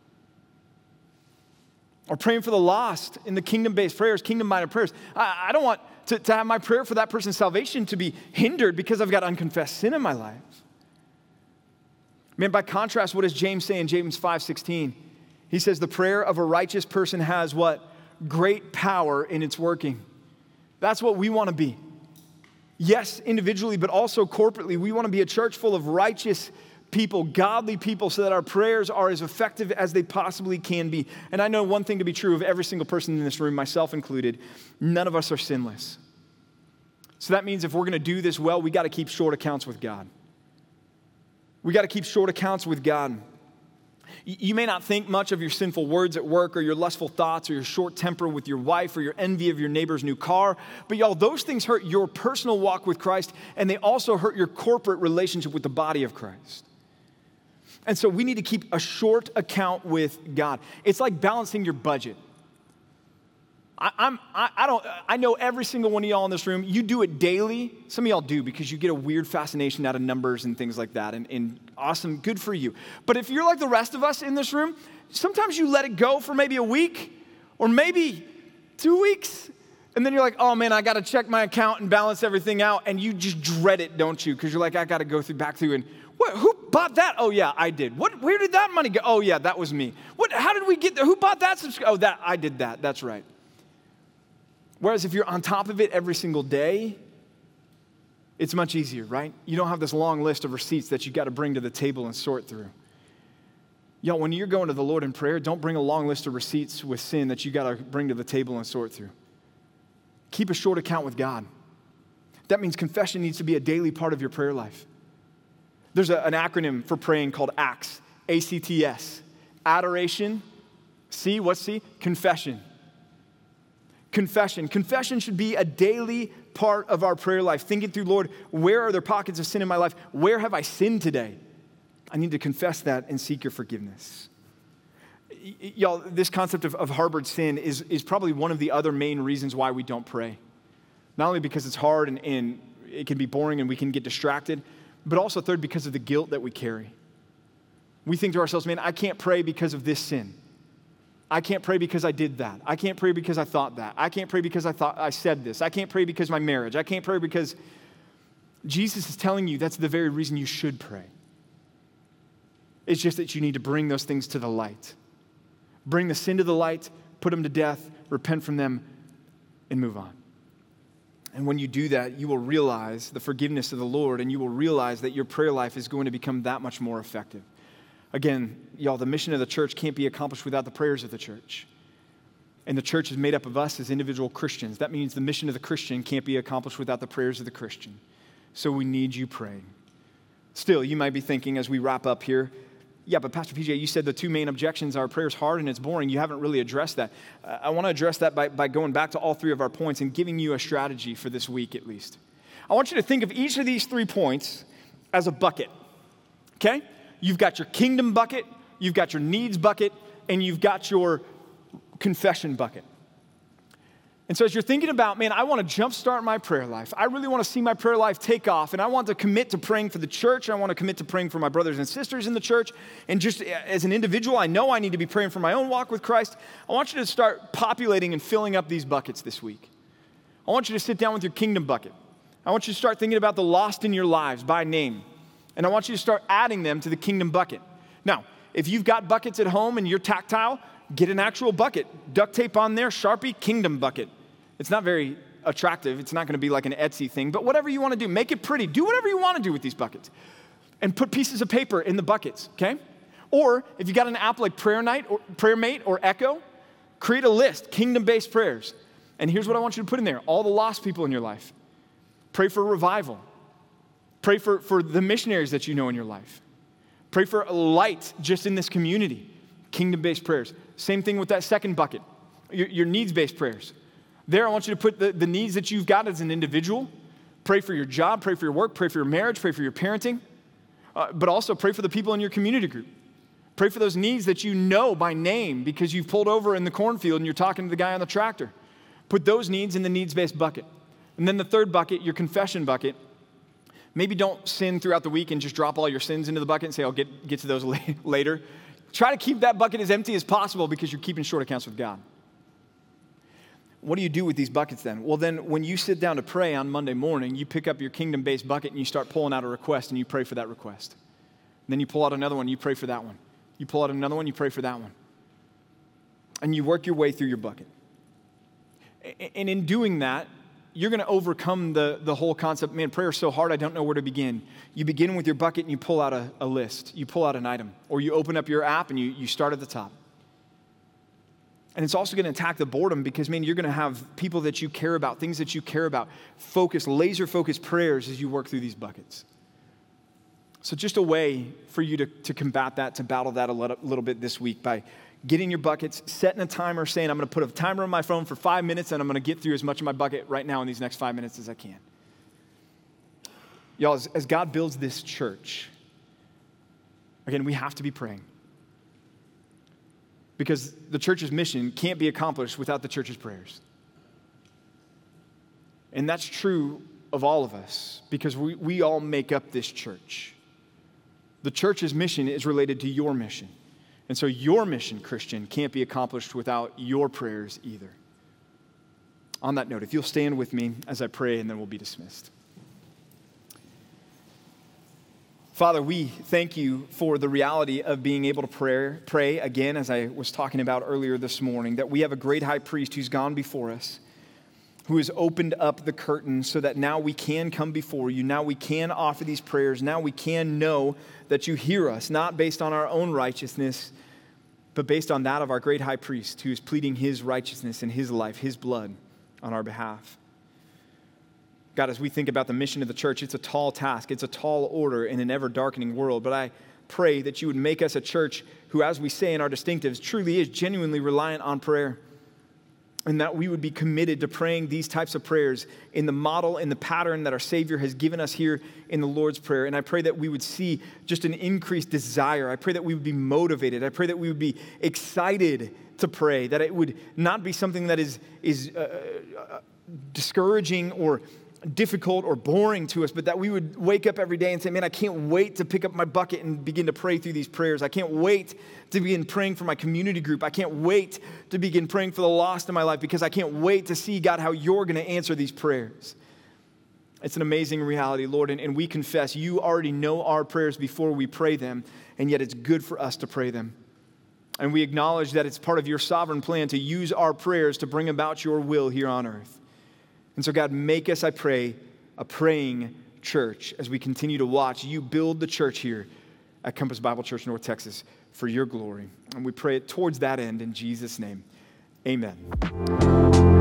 A: Or praying for the lost in the kingdom-based prayers, kingdom-minded prayers. I don't want to have my prayer for that person's salvation to be hindered because I've got unconfessed sin in my life. Man, by contrast, what does James say in James 5:16? He says, the prayer of a righteous person has what? Great power in its working. That's what we want to be. Yes, individually, but also corporately. We want to be a church full of righteous people, godly people, so that our prayers are as effective as they possibly can be. And I know one thing to be true of every single person in this room, myself included: none of us are sinless. So that means if we're going to do this well, we got to keep short accounts with God. We got to keep short accounts with God. You may not think much of your sinful words at work, or your lustful thoughts, or your short temper with your wife, or your envy of your neighbor's new car. But y'all, those things hurt your personal walk with Christ, and they also hurt your corporate relationship with the body of Christ. And so we need to keep a short account with God. It's like balancing your budget. I know every single one of y'all in this room, you do it daily. Some of y'all do because you get a weird fascination out of numbers and things like that, and awesome, good for you. But if you're like the rest of us in this room, sometimes you let it go for maybe a week or maybe 2 weeks, and then you're like, oh man, I got to check my account and balance everything out, and you just dread it, don't you? Because you're like, I got to go back through and, who bought that? Oh yeah, I did. Where did that money go? Oh yeah, that was me. How did we get there? Who bought that? Oh, I did that. That's right. Whereas if you're on top of it every single day, it's much easier, right? You don't have this long list of receipts that you got to bring to the table and sort through. Y'all, when you're going to the Lord in prayer, don't bring a long list of receipts with sin that you got to bring to the table and sort through. Keep a short account with God. That means confession needs to be a daily part of your prayer life. There's an acronym for praying called ACTS, A-C-T-S. Adoration, C, what's C? Confession. Confession. Confession should be a daily part of our prayer life. Thinking through, Lord, where are there pockets of sin in my life? Where have I sinned today? I need to confess that and seek your forgiveness. Y'all, this concept of harbored sin is probably one of the other main reasons why we don't pray. Not only because it's hard and it can be boring and we can get distracted, but also third, because of the guilt that we carry. We think to ourselves, man, I can't pray because of this sin. I can't pray because I did that. I can't pray because I thought that. I can't pray because I thought I said this. I can't pray because my marriage. I can't pray because Jesus is telling you that's the very reason you should pray. It's just that you need to bring those things to the light. Bring the sin to the light, put them to death, repent from them, and move on. And when you do that, you will realize the forgiveness of the Lord, and you will realize that your prayer life is going to become that much more effective. Again, y'all, the mission of the church can't be accomplished without the prayers of the church. And the church is made up of us as individual Christians. That means the mission of the Christian can't be accomplished without the prayers of the Christian. So we need you praying. Still, you might be thinking as we wrap up here, yeah, but Pastor PJ, you said the two main objections are prayer's hard and it's boring. You haven't really addressed that. I want to address that by going back to all three of our points and giving you a strategy for this week at least. I want you to think of each of these 3 points as a bucket, okay? You've got your kingdom bucket, you've got your needs bucket, and you've got your confession bucket. And so as you're thinking about, man, I want to jumpstart my prayer life. I really want to see my prayer life take off, and I want to commit to praying for the church. I want to commit to praying for my brothers and sisters in the church. And just as an individual, I know I need to be praying for my own walk with Christ. I want you to start populating and filling up these buckets this week. I want you to sit down with your kingdom bucket. I want you to start thinking about the lost in your lives by name. And I want you to start adding them to the kingdom bucket. Now, if you've got buckets at home and you're tactile, get an actual bucket. Duct tape on there, Sharpie, kingdom bucket. It's not very attractive. It's not going to be like an Etsy thing, but whatever you want to do, make it pretty. Do whatever you want to do with these buckets. And put pieces of paper in the buckets, okay? Or if you got an app like PrayerMate or Echo, create a list, kingdom-based prayers. And here's what I want you to put in there. All the lost people in your life. Pray for revival. Pray for the missionaries that you know in your life. Pray for light just in this community. Kingdom-based prayers. Same thing with that second bucket, your needs-based prayers. There, I want you to put the needs that you've got as an individual. Pray for your job, pray for your work, pray for your marriage, pray for your parenting. But also pray for the people in your community group. Pray for those needs that you know by name because you've pulled over in the cornfield and you're talking to the guy on the tractor. Put those needs in the needs-based bucket. And then the third bucket, your confession bucket. Maybe don't sin throughout the week and just drop all your sins into the bucket and say, I'll get to those later. Try to keep that bucket as empty as possible because you're keeping short accounts with God. What do you do with these buckets then? Well, then when you sit down to pray on Monday morning, you pick up your kingdom-based bucket and you start pulling out a request and you pray for that request. And then you pull out another one, you pray for that one. You pull out another one, you pray for that one. And you work your way through your bucket. And in doing that, you're going to overcome the whole concept, man, prayer is so hard, I don't know where to begin. You begin with your bucket and you pull out a list. You pull out an item. Or you open up your app and you start at the top. And it's also going to attack the boredom because, man, you're going to have people that you care about, things that you care about, laser-focused prayers as you work through these buckets. So just a way for you to combat that, to battle that a little bit this week by getting your buckets, setting a timer, saying, I'm going to put a timer on my phone for 5 minutes and I'm going to get through as much of my bucket right now in these next 5 minutes as I can. Y'all, as God builds this church, again, we have to be praying. Because the church's mission can't be accomplished without the church's prayers. And that's true of all of us because we all make up this church. The church's mission is related to your mission. And so your mission, Christian, can't be accomplished without your prayers either. On that note, if you'll stand with me as I pray, and then we'll be dismissed. Father, we thank you for the reality of being able to pray again, as I was talking about earlier this morning, that we have a great high priest who's gone before us, who has opened up the curtain so that now we can come before you. Now we can offer these prayers. Now we can know that you hear us, not based on our own righteousness, but based on that of our great high priest who is pleading his righteousness and his life, his blood on our behalf. God, as we think about the mission of the church, it's a tall task. It's a tall order in an ever-darkening world. But I pray that you would make us a church who, as we say in our distinctives, truly is genuinely reliant on prayer. And that we would be committed to praying these types of prayers in the model, in the pattern that our Savior has given us here in the Lord's Prayer. And I pray that we would see just an increased desire. I pray that we would be motivated. I pray that we would be excited to pray, that it would not be something that is discouraging or difficult or boring to us, but that we would wake up every day and say, man, I can't wait to pick up my bucket and begin to pray through these prayers. I can't wait to begin praying for my community group. I can't wait to begin praying for the lost in my life because I can't wait to see, God, how you're going to answer these prayers. It's an amazing reality, Lord, and we confess you already know our prayers before we pray them, and yet it's good for us to pray them. And we acknowledge that it's part of your sovereign plan to use our prayers to bring about your will here on earth. And so, God, make us, I pray, a praying church as we continue to watch you build the church here at Compass Bible Church, North Texas, for your glory. And we pray it towards that end in Jesus' name. Amen.